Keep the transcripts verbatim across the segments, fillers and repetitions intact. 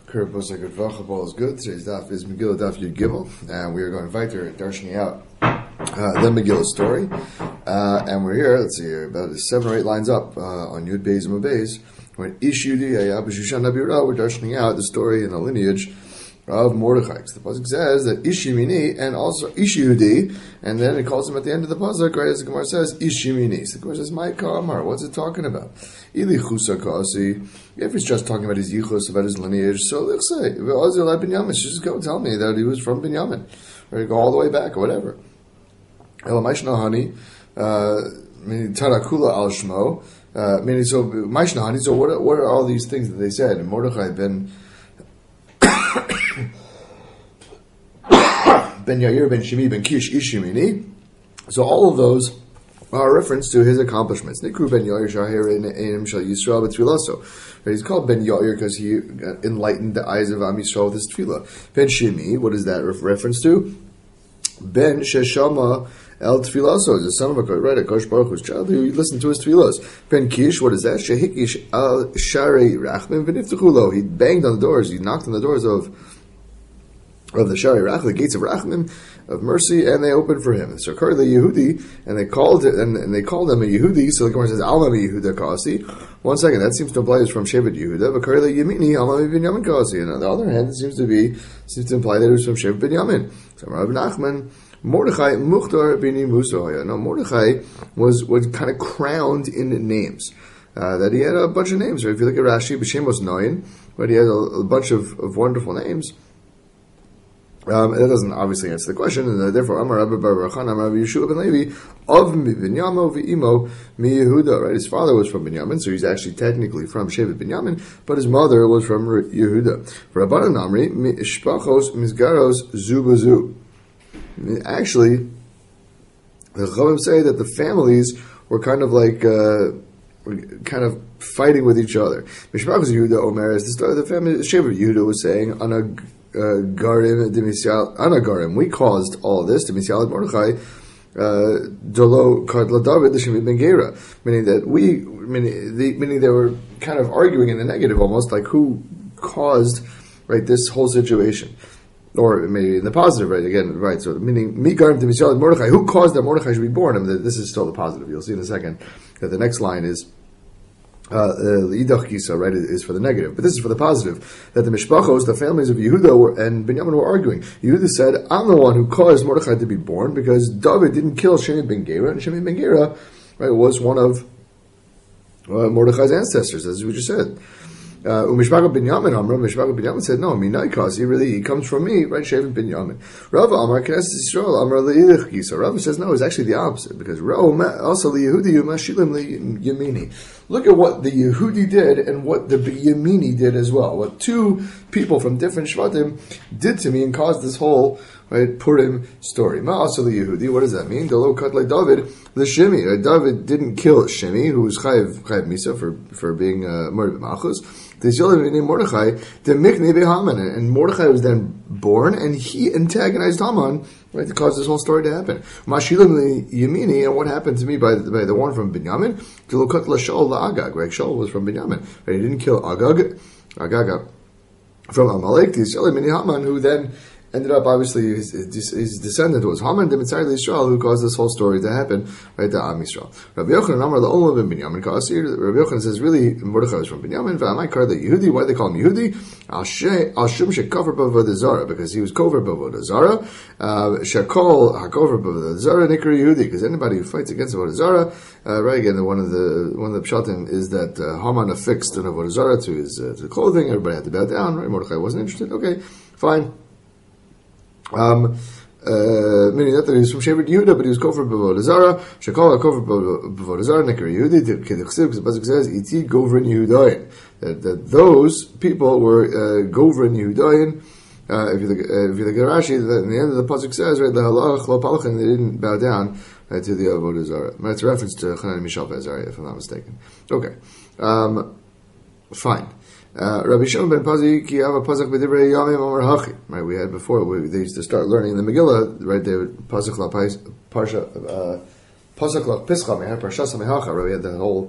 Kurt Busek at Vachabal is good. Today's daf is Megillah Daf Yud Gimel, and we are going weiter darshaning out uh, the Megillah story. Uh, and we're here, let's see, about seven or eight lines up uh, on Yud Beis and Beis. When Ish Yudi Ayab Shushan Nabira, we're darshaning out the story in the lineage of Mordechai. So the pasuk says that Ishimini and also Ishiyudi, and then it calls him at the end of the pasuk, right as the Gemara says Ishimini. So the Gemara says, "My Kamar, what's it talking about?" Ili Chusa Kasi. If he's just talking about his yichus, about his lineage, so let's say Ve'ozil Binyamin. Just go tell me that he was from Binyamin, or go all the way back, or whatever. Elamashna Hani, meaning Tarakula Al Shmo, meaning so Mashna Hani. So what? What are all these things that they said? And Mordechai ben Ben Yair, Ben Shimi, Ben Kish, Ishimini. So all of those are a reference to his accomplishments. Nikru Ben Yair Shahir Einim Shal Yisrael B'Tfilaso. He's called Ben Yair because he enlightened the eyes of Am Yisrael with his tefillah. Ben Shimi, what is that reference to? Ben Sheshama El Tfilaso is the son of a right, a Kosh Baruch Hu's child who listened to his tefillos. Ben Kish, what is that? Shehikish Al Shari Rachmim V'Niftechulo. He banged on the doors. He knocked on the doors of of the Shari Rach, the gates of Rachmim, of mercy, and they opened for him. So Kar the Yehudi, and they called it, and, and they called him a Yehudi. So the Gemara says Alma Yehuda Kasi. One second, that seems to imply it's from Shevet Yehuda. But Kar the Yemini Alma Binyamin Kasi. And on the other hand, it seems to be seems to imply that it was from Shevet Binyamin. So Rabbi Nachman, Mordechai Muchtar Bini Musa. No, Mordechai was was kind of crowned in names. Uh, that he had a bunch of names. Right? If you look at Rashi, B'Shemos Noin, but he had a, a bunch of, of wonderful names. Um, that doesn't obviously answer the question, and therefore, Amar Rabbi Bar Rachan, Amar Rabbi Yeshua ben Levi, of Binyamo v'imo mi Yehuda. Right, his father was from Binyamin, so he's actually technically from Shevet Binyamin, but his mother was from Yehuda. For Rabbanan Amri, Mishpachos Mizgaros Zubazu. Actually, the Chavim say that the families were kind of like uh, kind of fighting with each other. Mishpachos Yehuda Omer, as the story of the family Shevet Yehuda was saying on a Uh, Garim Demisyal Anagarim. We caused all this. Demisyal Mordechai Dolo Kadla David L'Shemi Ben Gera, meaning that we, meaning, the, meaning they were kind of arguing in the negative, almost like who caused right this whole situation, or maybe in the positive, right? Again, right. So meaning Mi Garim Demisyal Mordechai, who caused that Mordechai should be born? I mean, this is still the positive. You'll see in a second that the next line is. Uh, the Idach Gisa, right, is for the negative. But this is for the positive. That the Mishpachos, the families of Yehuda were, and Binyamin were arguing. Yehuda said, I'm the one who caused Mordechai to be born because David didn't kill Shemi ben Gera, and Shemi ben Gera, right, was one of uh, Mordechai's ancestors, as we just said. Uh, Umishpachah Binyamin Amra, Mishpachah Binyamin said, no, Minai Kasi, really, he comes from me, right, Shevet Binyamin. Rav Amar, Knesset Yisrael, Amra Le'ilech Gisa. Rav says, no, it's actually the opposite, because Rav also Yehudi Mashilim Yemini. Look at what the Yehudi did and what the Yemini did as well. What two people from different Shvatim did to me and caused this whole right Purim story. Ma'aseh the Yehudi. What does that mean? Delo cut like David the Shimi. Right? David didn't kill Shimi, who was Chayiv Chayiv Misa for for being uh, murdered by Malchus. This Yolim named Mordechai the Miknei Haman, and Mordechai was then born, and he antagonized Haman. Right, to cause this whole story to happen. Mashilim Yemini, and what happened to me by the, by the one from Binyamin? Kilokot Shaul Agag. Right, Shaul was from Binyamin. Right, he didn't kill Agag, Agag from Amalek. The Yisrael Mini Haman, who then ended up, obviously, his, his descendant was Haman, the Mitzvah Yisrael, who caused this whole story to happen, right, to Am Yisrael. Rabbi Yochanan, Amar La'olam ben Binyamin Kasi. Rabbi Yochanan says, really, Mordechai was from Binyamin. V'amai kar the Yehudi. Why do they call him Yehudi? Al shum shekover b'avodah zara, because he was kover b'avodah zara. Shekol hakover b'avodah zara nikra Yehudi, because anybody who fights against avodah zara, uh, right, again, one of the one of the pshatim is that uh, Haman affixed an avodah zara to his uh, to clothing. Everybody had to bow down. Right, Mordechai wasn't interested. Okay, fine. Um, uh, meaning not that he was from Shevet Yehuda, but he was Kofer B'avodah Zara. Shekol HaKofer B'avodah Zara, Nekar Yehudi, because the Pasuk says, Iti Govrin Yehudayin. That, that those people were uh, Govrin Yehudayin. Uh, if you look, uh, if you look at Rashi, the, in the end of the Pasuk says, right, Lehalach Lo Palachin, they didn't bow down uh, to the Avodah Zara. That's a reference to Chanan Mishal Bezariah, if I'm not mistaken. Okay. Um, fine. Uh, Rabbi Shimon ben Pazi ki ava pasach b'divrei yamim amar hachi. Right, we had before. We, they used to start learning the Megillah. Right, they would pasach la parsha pasach la pischa meha parsha samehacha. Right, we had that whole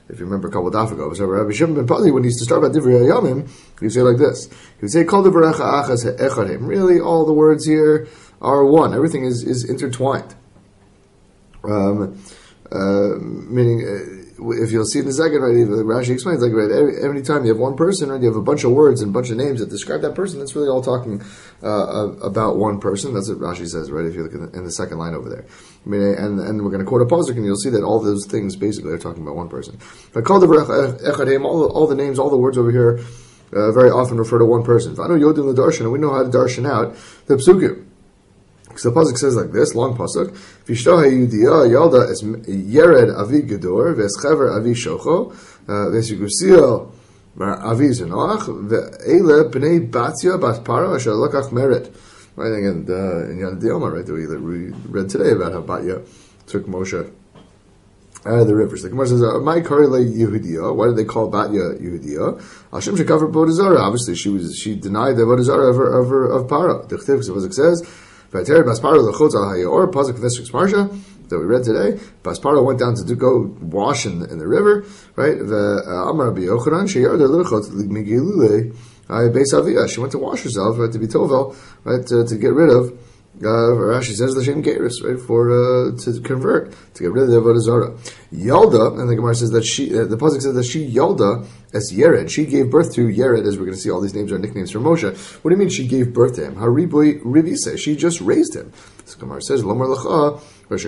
If you remember a couple of daf ago, so Rabbi Shimon ben Pali, when he used to start about Divrei Hayamim, he would say like this. He would say, Kol Divrecha Achas Echadim. Really, all the words here are one. Everything is, is intertwined. Um, uh, meaning, uh, if you'll see in the second, right, Rashi explains, like, right, every, every time you have one person, right, you have a bunch of words and a bunch of names that describe that person, that's really all talking uh, about one person. That's what Rashi says, right, if you look in the, in the second line over there. I mean, and, and we're going to quote a pasuk, and you'll see that all those things basically are talking about one person. But all the, all the names, all the words over here, uh, very often refer to one person. I know Yodim the Darshan, and we know how to darshan out the psukim. So the pasuk says like this, long pasuk. V'ishto ha'yudiya yalda es yered avi gedor v'eschaver avi shocho v'esigusiel avi zenoach ve'ele b'nei batya bat para asher lakach merit. Right, again, uh, in Yad Dioma, right, that we, that we read today about how Batya took Moshe out of the rivers. The Gemara says, "My Karile Yehudiya." Why did they call Batya Yehudiya? Hashem shekaver Bodazara. Obviously, she was she denied the Bodazara of her, of, her, of Para. The Pasuk says. V'ater Baspara l'chutz al hayor pasuk v'esrix marsha that we read today. Baspara went down to do, go wash in, in the river, right? The Amar Rabbi Yochanan sheyar der l'chutz l'migilule beis aviyah. She went to wash herself, right, to be tovel, right, to, to get rid of. Uh, Rashi says the Shem Geiris, right, for uh, to convert, to get rid of the Avodah Zarah. Yalda, and the Gemara says that she, uh, the pasuk says that she Yalda as Yered. She gave birth to Yered, as we're going to see. All these names are nicknames for Moshe. What do you mean she gave birth to him? Haribui Rivise. She just raised him. The Gemara says Lomar Lacha. Because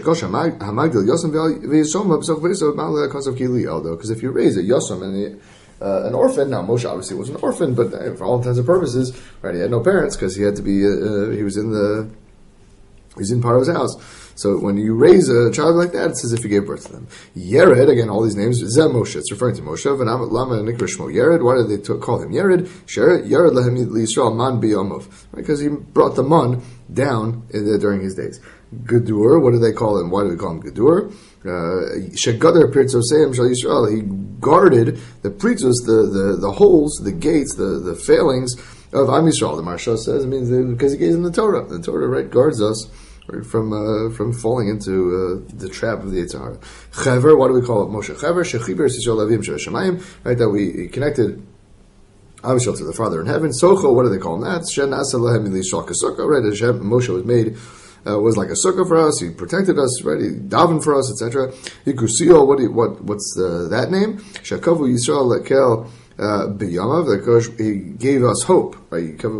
if you raise a Yosam and uh, an orphan, now Moshe obviously was an orphan, but uh, for all intents and purposes, right, he had no parents because he had to be. Uh, he was in the. He's in Paro's house. So when you raise a child like that, it's as if you gave birth to them. Yered, again, all these names, Zeh Moshe, it's referring to Moshe. Lama Nikra Shmo Yered, why did they t- call him Yered? Yered Lehem Yisrael Man Biyomov. Because he brought the man down in the, during his days. Gedur, what do they call him? Why do we call him Gedur? Shegadar Pirtzoseim Shal Yisrael. He guarded the pritzos, the, the, the holes, the gates, the, the failings of Am Yisrael. The Maharsha says it means because he gave them the Torah. The Torah, right, guards us right, from uh, from falling into uh, the trap of the Yetzer Hara. Chaver, what do we call it? Moshe Chaver Shechiber Yisrael Avim Shemayim. Right, that we connected Am Yisrael to the Father in heaven. Socho, what do they call him? That Shen Asa Lehem Yisrael Kasukah. Right, as Moshe was made. Uh, was like a sukkah for us. He protected us, right? He davened for us, et cetera. Yikusio, what, what what's the, that name? Shakavu Yisrael Lekel B'Yamav. He gave us hope, right? The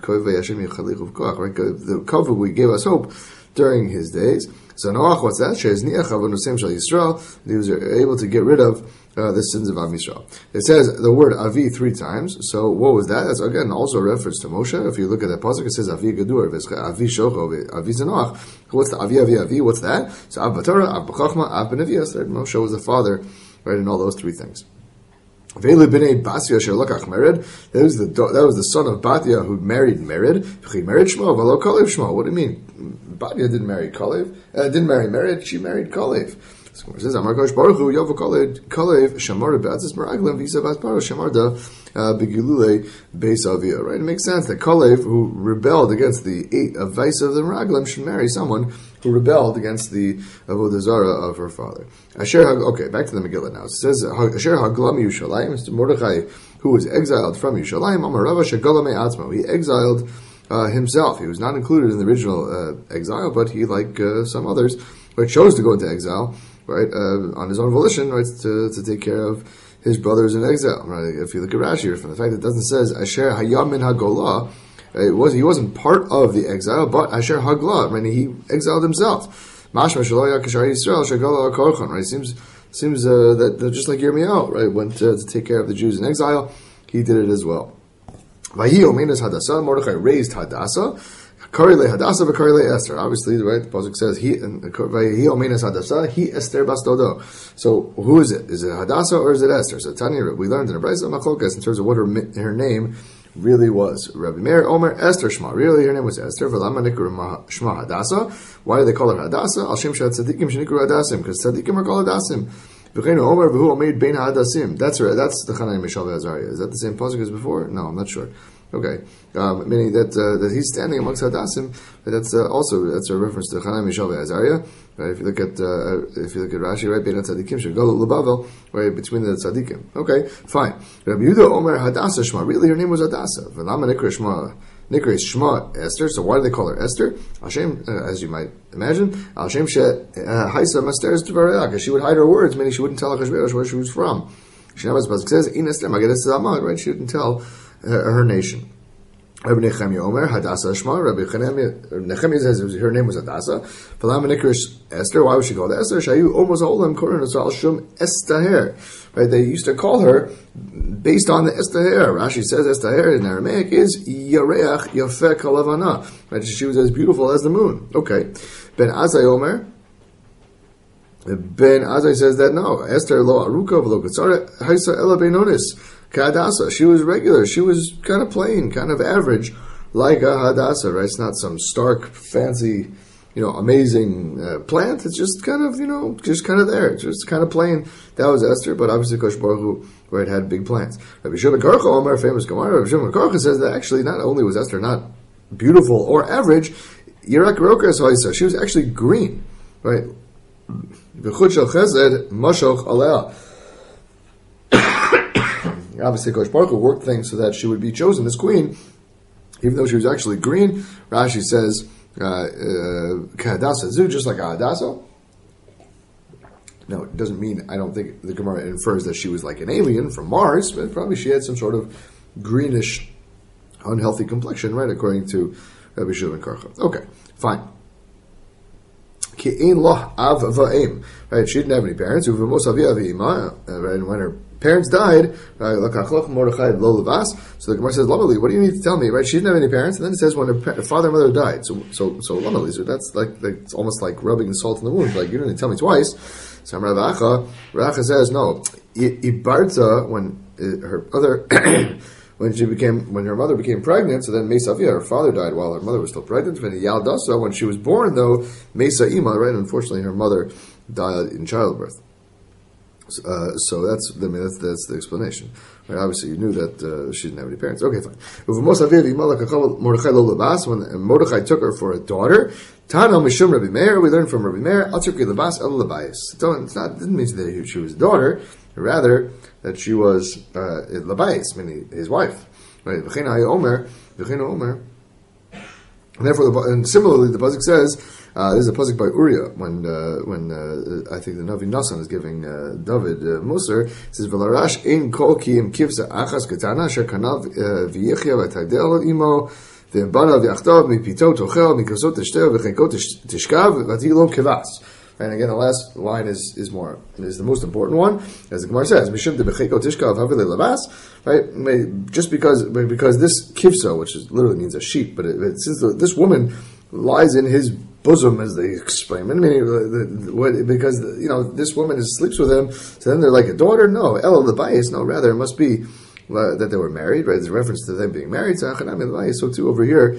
kavu, we gave us hope during his days. So Noach, what's that? He was able to get rid of uh, the sins of Am Yisrael. It says the word Avi three times. So what was that? That's again also a reference to Moshe. If you look at that pasuk, it says Avi Gedur, Avi Shocho, Avi Zanoach. What's the Avi Avi Avi? What's that? So Av B'Torah, Av B'Chachma, Av B'Nevias. Moshe was the father, right, in all those three things. Vele b'nei Basya shelakach Mered. That was the that was the son of Batya who married Mered. He married Shmo, v'lo Kalev Shmo. What do you mean? Batya didn't marry Kalev. Uh, didn't marry Mered. She married Kalev. So it says, "Amar Kosh Baruch Hu Yovo Kalev Kalev Shamar Be'atzis Meraglim Visa Bas Paro Shamarda Begilule Beis Avia." Right? It makes sense that Kalev, who rebelled against the eight of Vice of the Meraglim, should marry someone who rebelled against the Avodah Zarah of her father. Asher Hag, okay, back to the Megillah now. It says, Asher Haglam Yushalayim, Mister Mordechai, who was exiled from Yushalayim, Amar Rava Shegalame Atzmo. He exiled uh, himself. He was not included in the original uh, exile, but he, like uh, some others, right, chose to go into exile, right, uh, on his own volition, right, to, to take care of his brothers in exile. Right? If you look at Rashi, from the fact that it doesn't say Asher Hayam Min Hagolah, it was he wasn't part of the exile, but Asher Hagla, right? He exiled himself. Mashma Shaloya Kishar Yisrael Shagala Korchan, right? Seems seems uh, that, that just like Yirmiyahu, right, went uh, to take care of the Jews in exile, he did it as well. Vahi Omenas Hadassah, Mordechai raised Hadassah. Karile Hadassah v'Karile Esther. Obviously, right? The pasuk says he Vahi Omenas Hadassah, he Esther Bas Dodo. So who is it? Is it Hadassah or is it Esther? So Tanya, we learned in a Brayso Machlokas in terms of what her her name really was. Rabbi Meir Omer Esther Shma. Really, her name was Esther. V'lama nikru Shma Hadassah. Why do they call her Hadassah? Al Shem Shat Tzadikim Shenikru Hadassim, because Tzadikim are called Hadassim. V'cheinu Omer V'hu Omeid Bein Hadassim. That's right. That's the Chanai Mishal Ve'Azariah. Is that the same pasuk as before? No, I'm not sure. Okay, um, meaning that uh, that he's standing amongst Hadassim, but that's uh, also that's a reference to Chanai, Mishael, and Azariah. Right? If you look at uh, if you look at Rashi, right, Bein Tzadikim Shegalo Lebavel, right between the Tzadikim. Okay, fine. Rabbi Yehuda Omer Hadassah Shema. Really, her name was Hadassah. V'lama Nikra Shema. Nikra is Shema Esther. So why do they call her Esther? Hashem, uh, as you might imagine, Hashem she Haisa Masteres Tvarela, because she would hide her words, meaning she wouldn't tell Achashverosh where she was from. She never says In Esther Magedes Tzamad. Right? She didn't tell uh, her nation. Rabbi Nechemia Omer Hadassah Shema. Rabbi Nechemia says her name was Hadassah. V'lama Nikra Esther. Why was she called Esther? Shayu almost olam korin asal shum Estaher. Right? They used to call her based on the Estaher. Rashi says Estaher in Aramaic is Yareach Yafeh Kalavana. Right? She was as beautiful as the moon. Okay. Ben Azai Omer. Ben Azai says that no. Esther lo aruka v'lo katzara haisa ela beinonis. Hadassah, she was regular. She was kind of plain, kind of average, like a Hadassah, right? It's not some stark, fancy, you know, amazing uh, plant. It's just kind of, you know, just kind of there. It's just kind of plain. That was Esther, but obviously Kosh Baruch Hu, where it had big plants. Rabbi Shimon Karcha, Omer, famous Gemara, Rabbi Shimon Karcha says that actually not only was Esther not beautiful or average, Yirak Rokas Haisa, she was actually green, right? V'chut shel chesed mashoch alea. Obviously, Kosh Baruch Hu worked things so that she would be chosen as queen, even though she was actually green. Rashi says, "Kahadassah uh, just like a Hadassah." No, it doesn't mean. I don't think the Gemara infers that she was like an alien from Mars, but probably she had some sort of greenish, unhealthy complexion, right? According to Rabbi Shimon Karcha. Okay, fine. Ki'in loh av va'im. Right? She didn't have any parents. Uvemos avi avi ima. Right? And when her parents died, uh, so the Gemara says, Lamali, what do you need to tell me? Right? She didn't have any parents, and then it says when her pa- father and mother died. So, so, so Lamali, so that's like, like, it's almost like rubbing salt in the wound. Like, you didn't tell me twice. So Rav Acha, Rav Acha says, no, Ibarta, when uh, her other, when she became, when her mother became pregnant, so then Mesa Avia, her father died while her mother was still pregnant. When Yaldasa, when she was born, though, Mesa Ima, right? Unfortunately, her mother died in childbirth. Uh, so that's I mean that's, that's the explanation. Right? Obviously, you knew that uh, she didn't have any parents. Okay, fine. When Mordechai took her for a daughter, Tana Mishum Rabbi Meir, we learned from Rabbi Meir, Atzurki Labas El Labayis. It's not didn't mean that she was a daughter, rather that she was uh, Labayis, meaning his wife. Right? Omer, Omer. And therefore, the, and similarly, the pasuk says. Uh, this is a pasuk by Uriah when uh, when uh, I think the Navi Nassan is giving uh, David uh, Musar. It says V'larash ein kol kiyim kivsa achas katana asher kanav v'yechia v'tagdel imo v'bana v'achtav mipito tochel mikosot tishter v'chenkot tishkav v'atilo kivas. And again, the last line is, is more is the most important one, as the Gemara says, Mishum de b'chekot tishkav havile lavas. Right, just because because this kivsa, which is, literally means a sheep, but it, it, since the, this woman lies in his bosom, as they explain. I mean, because you know this woman is, sleeps with him, so then they're like a daughter. No, Ella the bias. No, rather it must be uh, that they were married. Right, there's a reference to them being married. So too over here,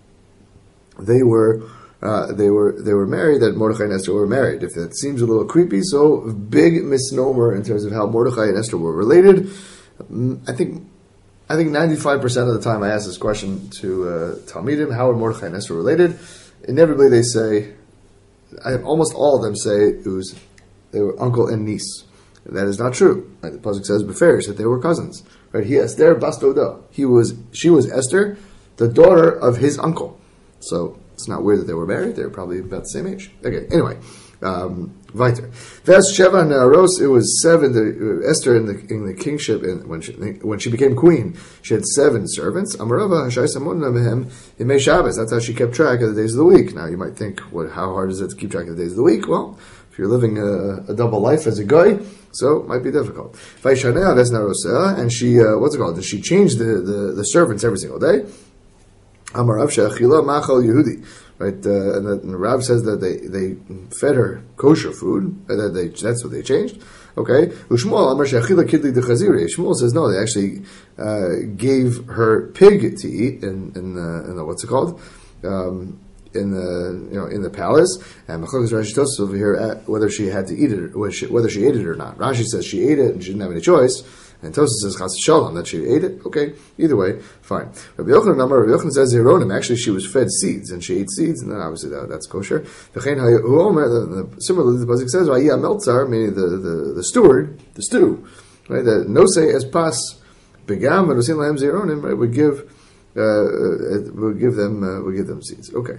they were uh, they were they were married. That Mordechai and Esther were married. If that seems a little creepy, so big misnomer in terms of how Mordechai and Esther were related. I think. I think ninety-five percent of the time I ask this question to uh, Talmidim, how are Mordechai and Esther related? Inevitably they say, I, almost all of them say it was, they were uncle and niece. And that is not true. Right? The pasuk says beferish that they were cousins. Right? He Esther Bastoda. He was, she was Esther, the daughter of his uncle. So it's not weird that they were married. They were probably about the same age. Okay, anyway. Um, Weiter. Ves Sheva Naaros, it was seven. The, uh, Esther in the in the kingship, and when she when she became queen, she had seven servants. Amarava Hashai Samona Mehem Imei Shabbos. That's how she kept track of the days of the week. Now you might think, what? How hard is it to keep track of the days of the week? Well, if you're living a, a double life as a guy, so it might be difficult. Vaishanea Ves Naarosa, and she uh, what's it called? She changed the, the, the servants every single day. Amarav Shechila Machal Yehudi. Right, uh, and, the, and the Rav says that they, they fed her kosher food. Uh, that they that's what they changed. Okay, Ushmuel Amar Shechila Kidli de Chaziri. Shmuel says no, they actually uh, gave her pig to eat in in the, in the what's it called um, in the you know in the palace. And Machlokas Rashi tells us over here at whether she had to eat it, or whether she ate it or not. Rashi says she ate it and she didn't have any choice. And Tosa says Chas Shalom that she ate it. Okay, either way, fine. Rabbi Yochanan Amar, Rabbi Yochanan says Zeronim. Actually, she was fed seeds, and she ate seeds, and then obviously that, that's kosher. Similarly, the pasuk says Vayia Meltzar, meaning the, the, the steward, the stew, right? That Nose es pas begam and Osin lahem Zeronim, right? Would give uh, would give them uh, would give them seeds. Okay.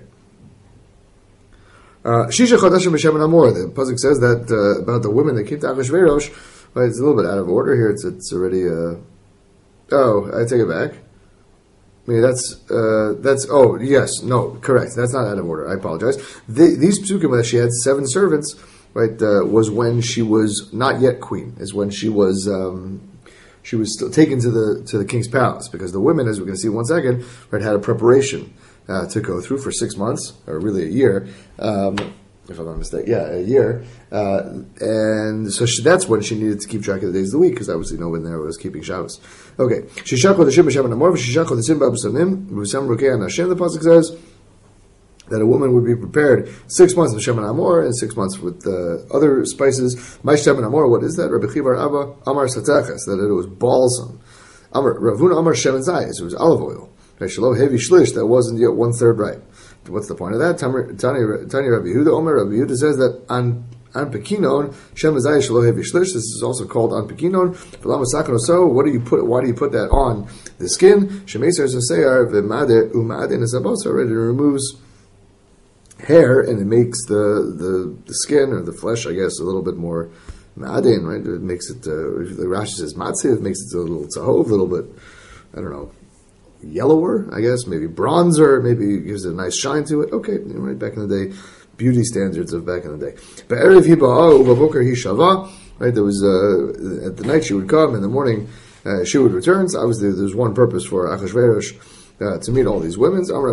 Shisha Chodashim B'Shem Amor. The pasuk says that uh, about the women that came to Achashverosh. Right, it's a little bit out of order here. It's it's already. Uh, oh, I take it back. I mean that's uh, that's. Oh yes, no, correct. That's not out of order. I apologize. The, these psukim that she had seven servants. Right, uh, was when she was not yet queen. Is when she was. Um, she was still taken to the to the king's palace because the women, as we're going to see in one second, right, had a preparation. Uh, to go through for six months, or really a year, um, if I'm not mistaken. Yeah, a year. Uh, and so she, that's when she needed to keep track of the days of the week, because obviously no one there was keeping Shabbos. Okay. Shishach Chodashim B'Shem Amor, Shishach Chodashim B'Abusanim, B'Busam Rukei and Hashem, the pasuk says that a woman would be prepared six months with Shem and Amor and six months with uh, other spices. My Shem and Amor, what is that? Rabbi Chivar Abba, Amar Satachas, that it was balsam. Amar, Ravuna Amar Shem and Zayis, it was olive oil. Shelo heavy shlish, that wasn't yet one third ripe. What's the point of that? Tani Rabbi Yehuda Omer, Rabbi Yehuda says that on on pekinon shem azay shelo heavy shlish. This is also called on pekinon. So what do you put? Why do you put that on the skin? Shemeser zaseyar v'made umade nesabosa. Right, it removes hair and it makes the, the the skin or the flesh, I guess, a little bit more ma'adin. Right, it makes it. Uh, the Rashi says matziv, makes it a little tzahov, a little bit. I don't know. Yellower, I guess, maybe bronzer, maybe gives it a nice shine to it. Okay, right, back in the day, beauty standards of back in the day. But Erev Hiba'a Uvaboker Hishava, right, there was, uh, at the night she would come, in the morning uh, she would return. So obviously there's one purpose for Achashverosh uh, to meet all these women. Right,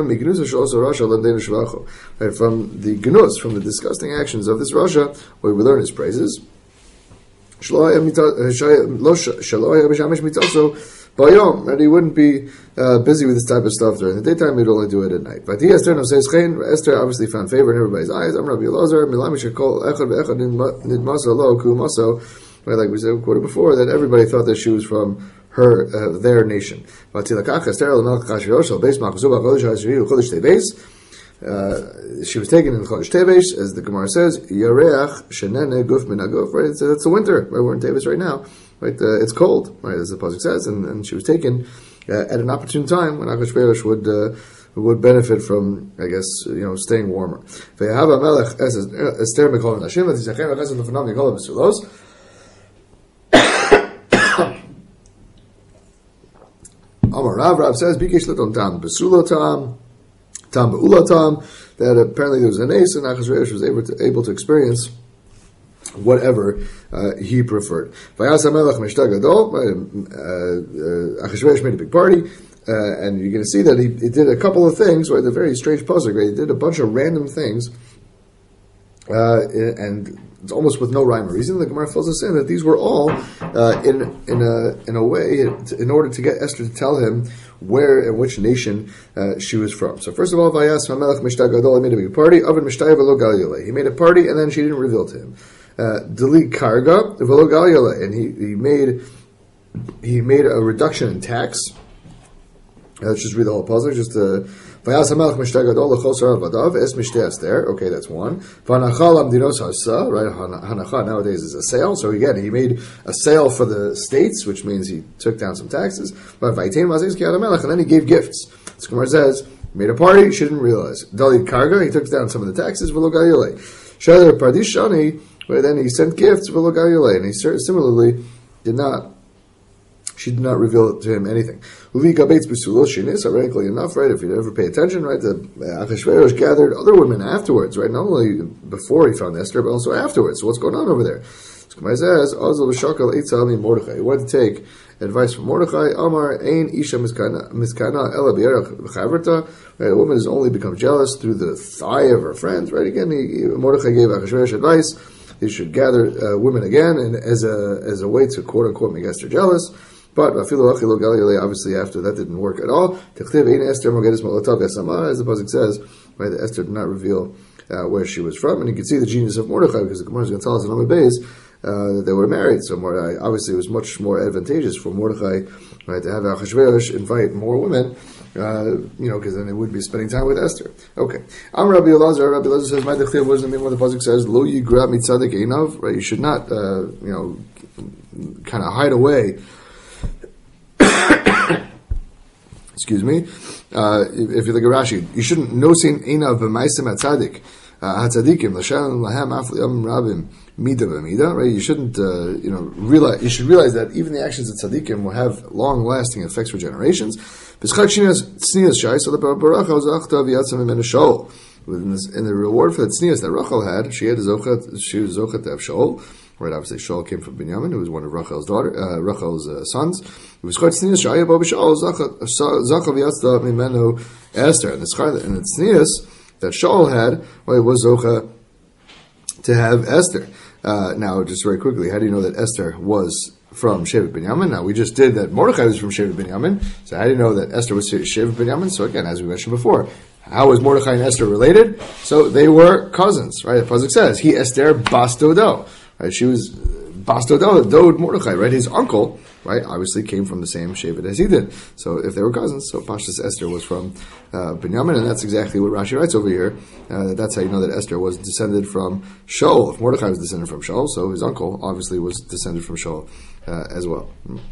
from the Gnus, from the disgusting actions of this Rasha, what we learn his praises. Bayom, and he wouldn't be uh, busy with this type of stuff during the daytime, he'd only do it at night. But he, Esther, no says, Esther obviously found favor in everybody's eyes. I'm Rabbi Elazar, Milami Shekol, Echad Ve'echad Nidmasa Lo Kumaso, like we said quoted before, that everybody thought that she was from her, uh, their nation. But Tilakach, Esther, Lamelch Chashverosh, Beis Machusuba, Chodesh HaShvi, Chodesh Teves, Uh, she was taken in Chodesh Teves, as the Gemara says, Yareach Shenene Guf Min Aguf. Right, it's, it's the winter. Right, we're in Teves right now. Right, uh, it's cold. Right, as the pasuk says, and, and she was taken uh, at an opportune time when Achashverosh would uh, would benefit from, I guess, you know, staying warmer. Ve'ahava Melech Esther Mikol Nashim V'Tizachem V'Chesed L'Fanav Mikol V'Sulos. Amar Rav Rav says, Bikesh L'Ton Tam B'Sulotam. Tam Ba'ulatam, that apparently there was an ace and Achashverosh was able to, able to experience whatever uh, he preferred. Vayas HaMelech Mishta Gadol, Achashverosh made a big party, uh, and you're going to see that he, he did a couple of things, right, a very strange puzzle, right? He did a bunch of random things, uh, and it's almost with no rhyme or reason. The Gemara fills us in that these were all uh, in in a in a way in order to get Esther to tell him where and which nation uh, she was from. So first of all, Vayas HaMelech Mishta Gadol, he made a big party. Oven Mishtaya V'lo Galilei. He made a party and then she didn't reveal to him. Deli Karga V'lo Galilei, and he he made he made a reduction in tax. Uh, let's just read the whole puzzle. Just uh, Vayas HaMelech Mishta Gadol L'chol Sarav Vadav Es Mishtei Esther. Okay, that's one. V'Hanachal Amdinos Hasa. Right, Hanacha nowadays is a sale. So again, he made a sale for the states, which means he took down some taxes. But Vayitein Mazis Ki Ad HaMelech, and then he gave gifts. The Gemara says, he made a party, she didn't realize. Dali Karga, he took down some of the taxes. V'lo Galilei. Shader Pardishani, where then he sent gifts. V'lo Galilei, and he similarly did not. She did not reveal to him anything. Ironically enough, right, if you ever pay attention, right, the Achashverosh gathered other women afterwards, right, not only before he found Esther, but also afterwards. So what's going on over there? So Gemara says, he wanted to take advice from Mordechai. Amar ein isha miskana ela b'yerach v'chaverta. Right, a woman has only become jealous through the thigh of her friends. Right, again, he, Mordechai gave Achashverosh advice. He should gather uh, women again, and as a as a way to quote unquote make Esther jealous. But obviously after that didn't work at all. As the pasuk says, right, that Esther did not reveal uh, where she was from, and you can see the genius of Mordechai because the Gemara is going to tell us in Amud Beis uh, that they were married. So Mordechai, obviously, it was much more advantageous for Mordechai, right, to have Achashverosh invite more women, uh, you know, because then they would be spending time with Esther. Okay. I'm Rabbi Elazar. Rabbi Elazar says, "My dechtiv," what does it mean when the pasuk says, "Lo yigra mitzadik einav"? Right, you should not, uh, you know, kind of hide away. Excuse me. Uh, if, if you look at Rashi, you shouldn't nosin einav b'maisim atzadik hatzadikim l'shem lahem afliyam rabim mida b'mida. Right, you shouldn't, uh, you know, realize. You should realize that even the actions of tzadikim will have long-lasting effects for generations. B'schak shnias tznias shai, so the baracha was achta v'yatzam imen Shaul. In the reward for the tznias that Rachel had, she had a zochet. She was zochet to have Shaul. Right, obviously Shaul came from Binyamin, who was one of Rachel's daughter, uh, Rachel's uh, sons. It was called tznius shaya bo b'Shaul zachav yatzda mimenu Esther, and it's and the tznius that Shaul had, well, it was zocha to have Esther. Uh, now, just very quickly, how do you know that Esther was from Shevet Binyamin? Now, we just did that Mordechai was from Shevet Binyamin, so how do you know that Esther was Shevet Binyamin? So again, as we mentioned before, how was Mordechai and Esther related? So they were cousins, right? The pasuk says, "He Esther bas dodo." Right, she was bas dodo, Dod Mordechai, right? His uncle, right, obviously came from the same Shevet as he did. So if they were cousins, so Pashtus Esther was from uh, Binyamin, and that's exactly what Rashi writes over here. Uh, that's how you know that Esther was descended from Shaul. If Mordechai was descended from Shaul, so his uncle obviously was descended from Shaul uh, as well.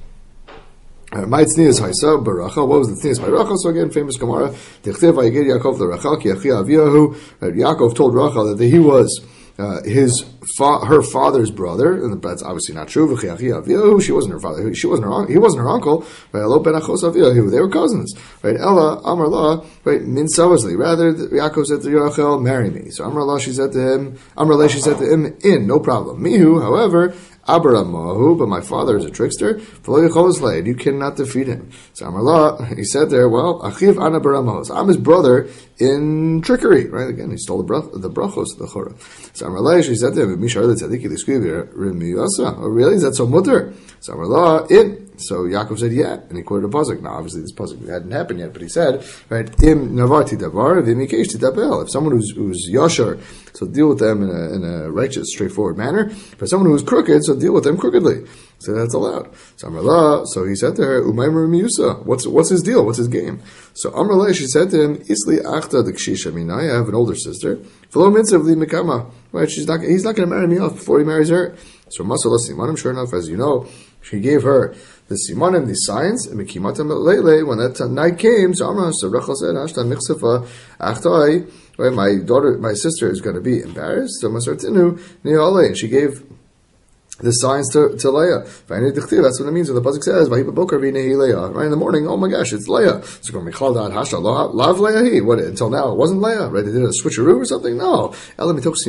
My tznius haisa b'Rachel. What was the tznius by Rachel? So again, famous Gemara. Dichtiv vayigid Yaakov l'Rachel ki achi Aviyahu. Yaakov told Rachel that he was uh, his fa- her father's brother, and that's obviously not true. V'chi achi Aviyahu. She wasn't her father. She wasn't her. He wasn't her uncle. Right? Elo ben achos Aviyahu. They were cousins. Right? Ella Amar La. Right? Min savasli. Rather, Yaakov said to Rachel, "Marry me." So Amar La, she said to him. Amar La, she said to him, "In, no problem." Mihu, however. Abramahu, but my father is a trickster. And you cannot defeat him. So Amarla, he said there, well, Achiv Ana Baramos. I'm his brother in trickery. Right? Again, he stole the, brach, the brachos of the Chorah. So Amarla, she said to him, Mishar the Tzadiki the Oh, really? Is that so mutter? So Amarla, in. So Yaakov said, yeah, and he quoted a pasuk. Now, obviously, this pasuk hadn't happened yet, but he said, right, im navarti davar v'mikesh tidabel. If someone who's who's yashar, so deal with them in a in a righteous, straightforward manner. For someone who's crooked, so deal with them crookedly. So that's allowed. So Amrullah, so he said to her, umaymer miusa. What's what's his deal? What's his game? So Amrullah, she said to him, isli achta d'kshisha mina. I have an older sister. V'lo mitzav li mikama. Right, she's not. He's not going to marry me off before he marries her. So masala simanim. Sure enough, as you know, she gave her the simanim, the signs, and mikimatam leile. When that night came, so Amrullah, so Rachel said, "Ashtan michsefa achtai." Right, my daughter, my sister is going to be embarrassed. So masartinu ni'alei, and she gave the signs to, to Leah. That's what it means when the pasuk says, right in the morning, oh my gosh, it's Leah. So going to be called out, Hasha, love Leah. What, until now, it wasn't Leah, right? They did a switcheroo or something? No. Because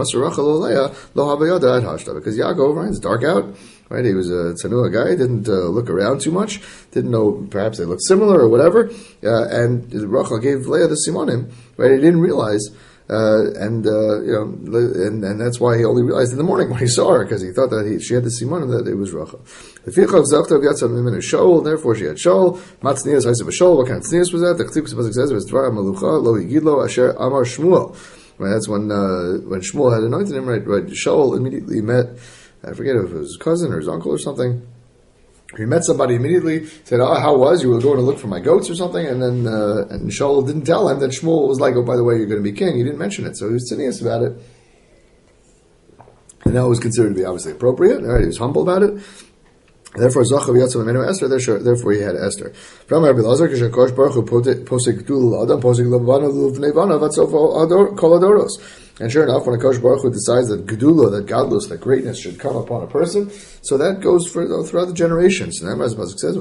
Yaakov, right, it's dark out, right? He was a Tsanua guy, didn't uh, look around too much, didn't know, perhaps they looked similar or whatever, uh, and Rachel gave Leah the Simonim, right? He didn't realize. Uh, and uh, you know, and, and that's why he only realized in the morning when he saw her, because he thought that he, she had the siman and that it was Rachel. The fichav zaktav yatzam imen Shaul, therefore she had Shaul. Matznias ha'isa b'Shaul. What kind of tznias was that? The Ketuvah pasuk says it was dvar malucha lo higidlo asher amar Shmuel. Right, that's when uh, when Shmuel had anointed him. Right, right. Shaul immediately met, I forget if it was his cousin or his uncle or something. He met somebody immediately, said, oh, how was you? We were going to look for my goats or something, and then uh, and Shaul didn't tell him that Shmuel was like, oh, by the way, you're going to be king. He didn't mention it, so he was tzinius about it. And that was considered to be obviously appropriate. All right, he was humble about it. Therefore, Zachav Yatzam Amenu Esther, therefore he had Esther. From Rabbi Lazar, Kishakosh Baruch Hu Posek Dul Adam, Posek Levana Luvnei Vana, Vatsofo Kol Adoros. And sure enough, when a Kosh Baruch Hu decides that Gedula, that godless, that greatness should come upon a person, so that goes for throughout the generations. And that's what it says,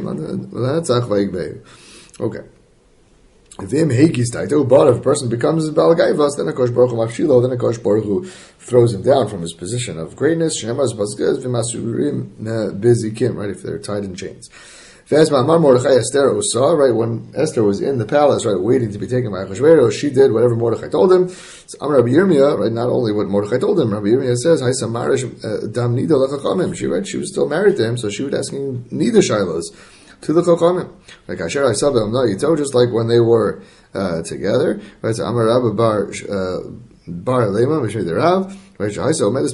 okay. But if a person becomes Balagaivas, then a Kosh Baruch Hu Mafshilo, then a Kosh Baruch Hu throws him down from his position of greatness, right, if they're tied in chains. Right, when Esther was in the palace, right, waiting to be taken by Achashverosh, she did whatever Mordechai told him. So Amar Rabbi Yirmiyah, right, not only what Mordechai told him, Rabbi Yirmiyah says, she right, she was still married to him, so she was asking neither shilos to the Chachamim. Like Asher I saw them, no, you tell, just like when they were uh, together. Right, so Amar Rabbi Bar bar lema mishmei derav. Right, right, she would be with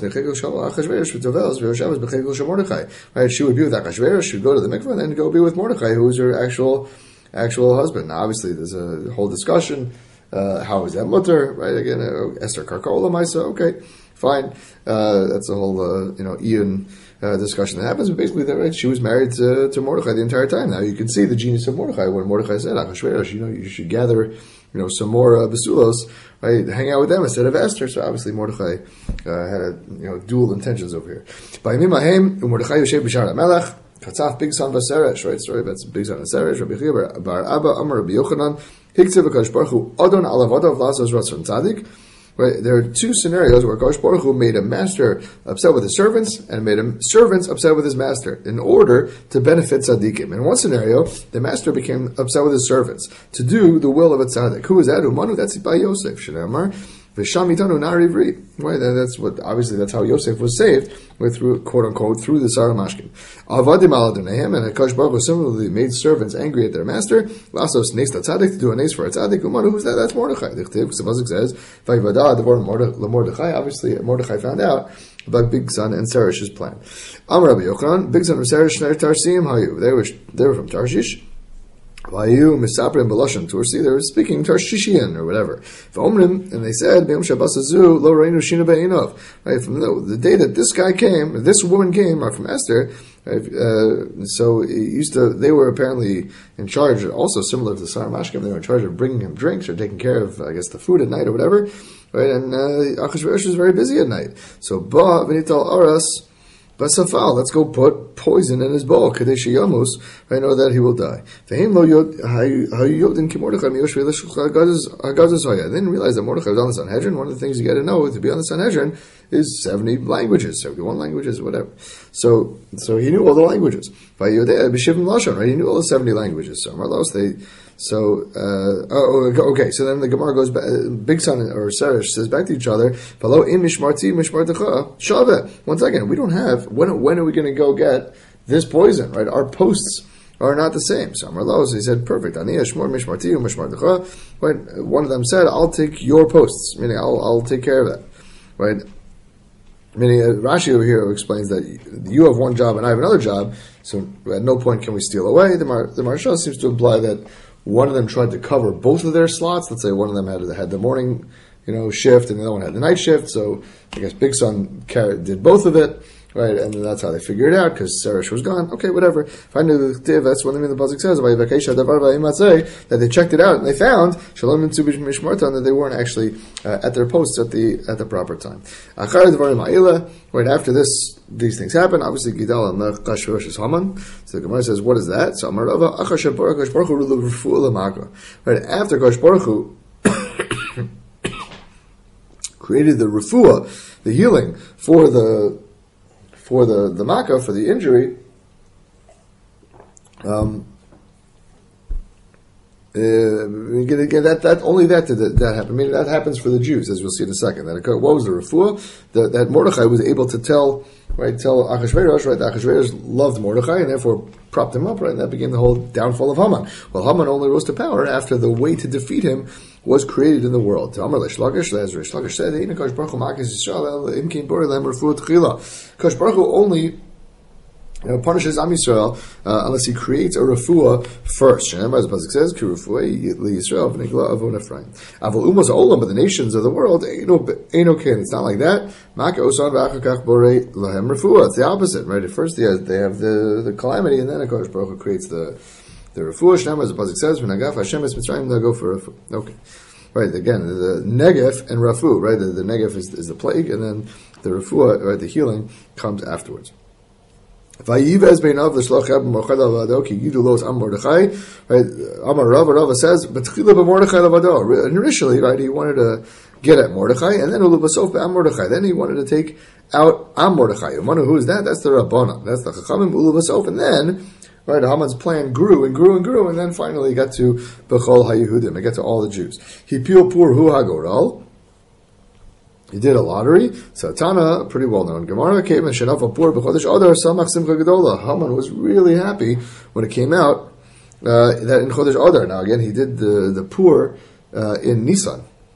Achashverosh, she would go to the mikveh, and then go be with Mordechai, who was her actual actual husband. Now, obviously, there's a whole discussion. Uh, how is that mutter? Right, again, uh, Esther Karkaola Maisa, okay, fine. Uh, that's a whole, uh, you know, Ian uh, discussion that happens. But basically, that, right, she was married to, to Mordechai the entire time. Now, you can see the genius of Mordechai when Mordechai said, Achashverosh, you know, you should gather, you know, some more uh, basulos, right? Hang out with them instead of Esther. So obviously Mordechai uh, had a, you know, dual intentions over here. By Mimahem, Mordechai Yoshev Bishar Melech, Katzaf Big Son Vaseresh, right? Sorry, that's Big Son Vaseresh. Rabbi Chiya Bar Abba Amar Rabbi Yochanan Hiktiv Kadosh Baruch Hu Adon Alavadav Lasos Ratzon Tzadik. Right, there are two scenarios where Kadosh Baruch Hu made a master upset with his servants and made a servants upset with his master in order to benefit tzaddikim. In one scenario, the master became upset with his servants to do the will of a tzaddik. Who is that? Umanu, that's by Yosef. Shnei V'shamitanu nari vri. Right, that's what obviously that's how Yosef was saved, with through quote unquote through the Sarah Mashkin. Avadim aladunehem, and Kadosh Baruch Hu similarly made servants angry at their master. Lasos nes tzaddik, to do a nes for a tzaddik. Umanu, who's that? That's Mordechai. The Pasuk says, "Vayivada devar Mordechai." Obviously, Mordechai found out about Big Son and Seresh's plan. Amar Rabbi Yochanan, Big Son of Seresh Tarsim Hayu. They were they were from Tarshish. Vayu misaprim beloshan Tursi. They were speaking Tarshishian or whatever. V'omrim, and they said, "Be'om shabasazu lo reinu shina be'inov." Right, from the, the day that this guy came, this woman came, or from Esther. Right, uh, so it used to. They were apparently in charge, also similar to the Sarah Mashkim. They were in charge of bringing him drinks or taking care of, I guess, the food at night or whatever. Right, and uh, Achashverosh was very busy at night. So ba v'nital aras. Basafal, let's go put poison in his bowl. Kadesh Yamus, I know that he will die. They didn't realize that Mordechai was on the Sanhedrin. One of the things you got to know to be on the Sanhedrin is seventy languages, seventy-one languages, whatever. So, so he knew all the languages. Right? He knew all the seventy languages. So, Marlos, they. So, uh, oh, okay, so then the Gemara goes back, Big Son or Seresh says back to each other, Falo im mishmarti mishmartecha, shave. Once again, we don't have, when, when are we going to go get this poison, right? Our posts are not the same. So, Amar Los, he said, perfect. Ani ashmor mishmarti mishmartecha. Right? One of them said, I'll take your posts, meaning I'll, I'll take care of that. Right? Meaning, uh, Rashi over here explains that you have one job and I have another job, so at no point can we steal away. The, Mar- the Maharsha seems to imply that one of them tried to cover both of their slots. Let's say one of them had had the morning, you know, shift, and the other one had the night shift. So I guess Big Son did both of it, right? And then that's how they figured it out because Seresh was gone. Okay, whatever. If I knew the Tiv, that's what the pasuk says that they checked it out and they found Shalom and Tzubish Mishmartan that they weren't actually uh, at their posts at the at the proper time. Right after this. These things happen. Obviously, Gidal and Achashverosh is Haman. So the Gemara says, "What is that?" So Amarava Achashav Baruch Baruch Hu Refuah Lamaga. Right after Kadosh Baruch Hu created the refuah, the healing for the for the the makkah, for the injury. Um, Uh, again, that, that only that did that happen. I mean, that happens for the Jews, as we'll see in a second. That occurred. What was the refuah? That, that Mordechai was able to tell, right? Tell Achashverosh, right? That Achashverosh loved Mordechai and therefore propped him up, right? And that began the whole downfall of Haman. Well, Haman only rose to power after the way to defeat him was created in the world. Kadosh Baruch Hu only You know, punishes Am Yisrael uh, unless he creates a refuah first. Remember, as the pasuk says, "Ki refuah Yisrael v'nigla avon Ephraim." Aval umas olam, but the nations of the world ain't okay. It's not like that. Maka osan v'achakach borei lahem refuah. It's the opposite, right? At first, they have, they have the, the calamity, and then Hakadosh Baruch Hu creates the the refuah. Remember, as the pasuk says, "V'nagaf Hashem es Mitzrayim," they'll go for refuah. Okay, right. Again, the Negev and Rafu, right? The, the Negev is, is the plague, and then the refuah, right? The healing comes afterwards. Vayivez beinav l'shloch Rab Mordechai lavado ki yidu los am Mordechai. Right, Amar Rav Rav says, "B'tchila b'Mordechai lavado." Initially, right, he wanted to get at Mordechai, and then ulubasof be'am Mordechai. Then he wanted to take out am Mordechai. Who is that? That's the Rabbanan. That's the Chachamim ulubasof. And then, right, Haman's plan grew and grew and grew, and then finally he got to Bechol HaYehudim. He got to all the Jews. He pil pur hu hagoral. He did a lottery. Satana, pretty well known. Gemara came and Shenaf Apur b'Chodesh Adar Samach Simcha Gedola. Haman was really happy when it came out uh, that in Chodesh Adar. Now again, he did the the Pur uh, in Nisan.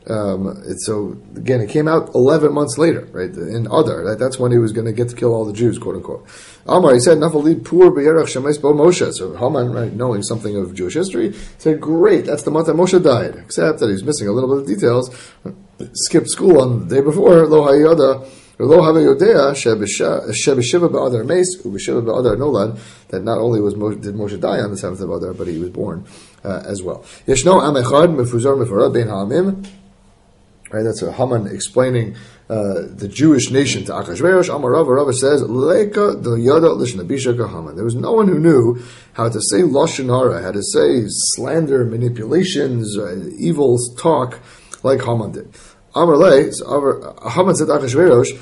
Um, and so again, it came out eleven months later, right? In Adar, right? That's when he was going to get to kill all the Jews, quote unquote. Amar, he said, "Nafali pur b'yerach shemes bo Moshe." So Haman, right, knowing something of Jewish history, said, "Great, that's the month that Moshe died." Except that he's missing a little bit of details. Skipped school on the day before. Lo hayada. Lo havayodea shebeshiva ba'adar meis ubeshiva ba'adar nolad. That not only was Moshe, did Moshe die on the seventh of Adar, but he was born uh, as well. Yeshno am echad mefuzar mefarad bein ha'amim. Right, that's a Haman explaining uh, the Jewish nation to Achashverosh. Amar Rava, Rava says, Leka do yada l'shnabisha Haman. There was no one who knew how to say lashon hara, how to say slander, manipulations, uh, evil talk like Haman did. Amar Le, so Haman said to Achashverosh,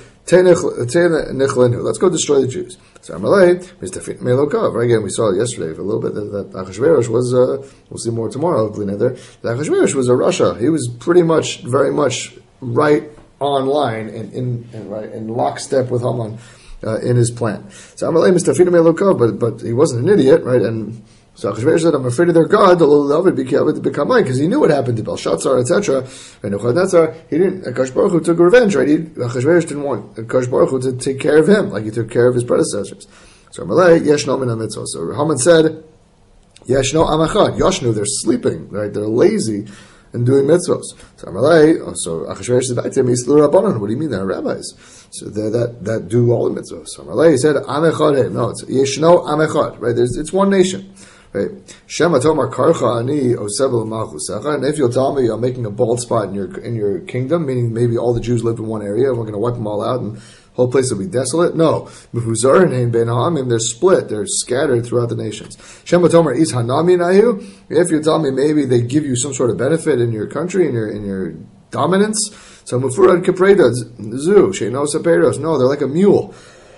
let's go destroy the Jews. So Amalei, Mister Melokav. Right, again, we saw it yesterday for a little bit that, that Achashverosh was. Uh, we'll see more tomorrow. That Achashverosh was a Russia. He was pretty much, very much right on line and in, in right in lockstep with Haman uh, in his plan. So Amalei, Mister Melokav, but but he wasn't an idiot, right? And so Achashverosh said, "I'm afraid of their God. The Lord would become mine," because he knew what happened to Belshazzar, et cetera. And Nebuchadnezzar, he didn't. Akash Baruch Hu took revenge, right? He, Achashverosh didn't want Akash Baruch Hu to take care of him, like he took care of his predecessors. So Amalei, Yeshno min hamitzvos. So Haman said, Yeshno amachad. Yashnu, they're sleeping, right? They're lazy and doing mitzvos. So Amalei, so Achashverosh said back to him, Yislu Rabbanon. What do you mean they're rabbis? So they're that that do all the mitzvos. So Amalei, he said, Amechad. No, it's Yeshno amechad. Right? There's, it's one nation. Right. Shema Tomar Karcha Ani Osebel Malchusecha. And if you'll tell me I'm making a bald spot in your in your kingdom, meaning maybe all the Jews live in one area, and we're going to wipe them all out, and the whole place will be desolate. No, Mehuzar and Hein Ben Ha'amim, they're split, they're scattered throughout the nations. Shema Tomar Is Hanami Nayu. If you tell me maybe they give you some sort of benefit in your country, in your in your dominance. So Mufurad Kapreda Zu Sheino Saperos. No, they're like a mule.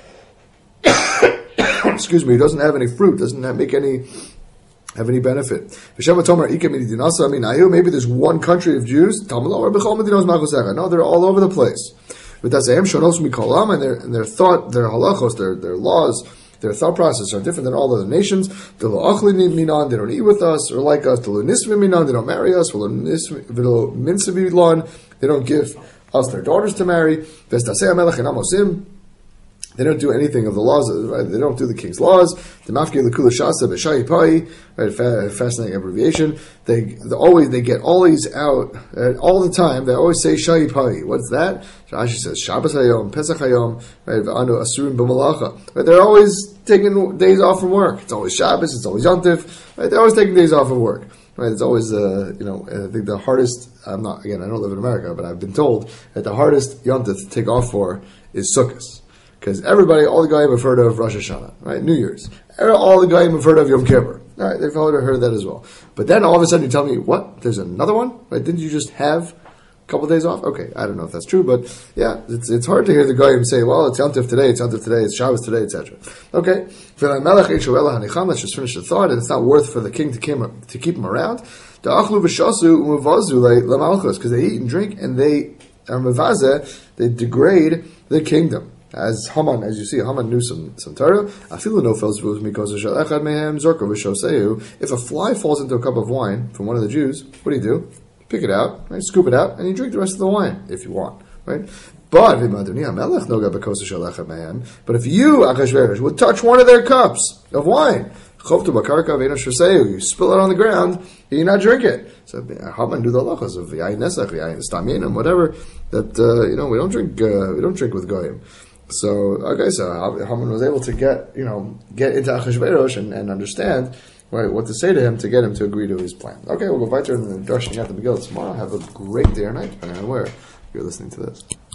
Excuse me. It doesn't have any fruit. Doesn't have, make any. Have any benefit? Maybe there's one country of Jews. No, they're all over the place. And their, and their thought, their halachos, their, their laws, their thought process are different than all other nations. They don't eat with us or like us. They don't marry us. They don't give us their daughters to marry. They don't do anything of the laws. Right? They don't do the king's laws. The mafki lekula shasa b'shayi pai. Right, fascinating abbreviation. They, they always they get always out uh, all the time. They always say shayi pai. What's that? Rashi says Shabbos hayom, Pesach hayom, right? V'anu asurim b'malacha. Right, they're always taking days off from work. It's always Shabbos. It's always Yom Tov. Right, they're always taking days off of work. Right, it's always uh, you know I think the hardest. I'm not again. I don't live in America, but I've been told that the hardest Yom Tov to take off for is Sukkot. Because everybody, all the Goyim have heard of Rosh Hashanah, right? New Year's. All the Goyim have heard of Yom Kippur. All right, they've heard, heard that as well. But then all of a sudden you tell me, what? There's another one? Right? Didn't you just have a couple of days off? Okay, I don't know if that's true, but yeah, it's it's hard to hear the Goyim say, well, it's Yom Tov today, it's Yom Tov today, it's Shabbos today, et cetera. Okay, let's just finish the thought, and it's not worth for the king to keep, to keep him around. Because they eat and drink, and they are mevazeh, they degrade the kingdom. As Haman, as you see, Haman knew some some Torah. If a fly falls into a cup of wine from one of the Jews, what do you do? Pick it out, right? Scoop it out, and you drink the rest of the wine if you want, right? But but if you, Achashverosh, would touch one of their cups of wine, you spill it on the ground, and you not drink it. So Haman do the halachas of yayin nesach, yayin staminim, whatever. That uh, you know we don't drink uh, we don't drink with goyim. So, okay, so Haman was able to get, you know, get into Achashverosh and, and understand, right, what to say to him to get him to agree to his plan. Okay, we'll go weiter in the Darshan at the Megillah tomorrow. Have a great day or night, depending on where you're listening to this.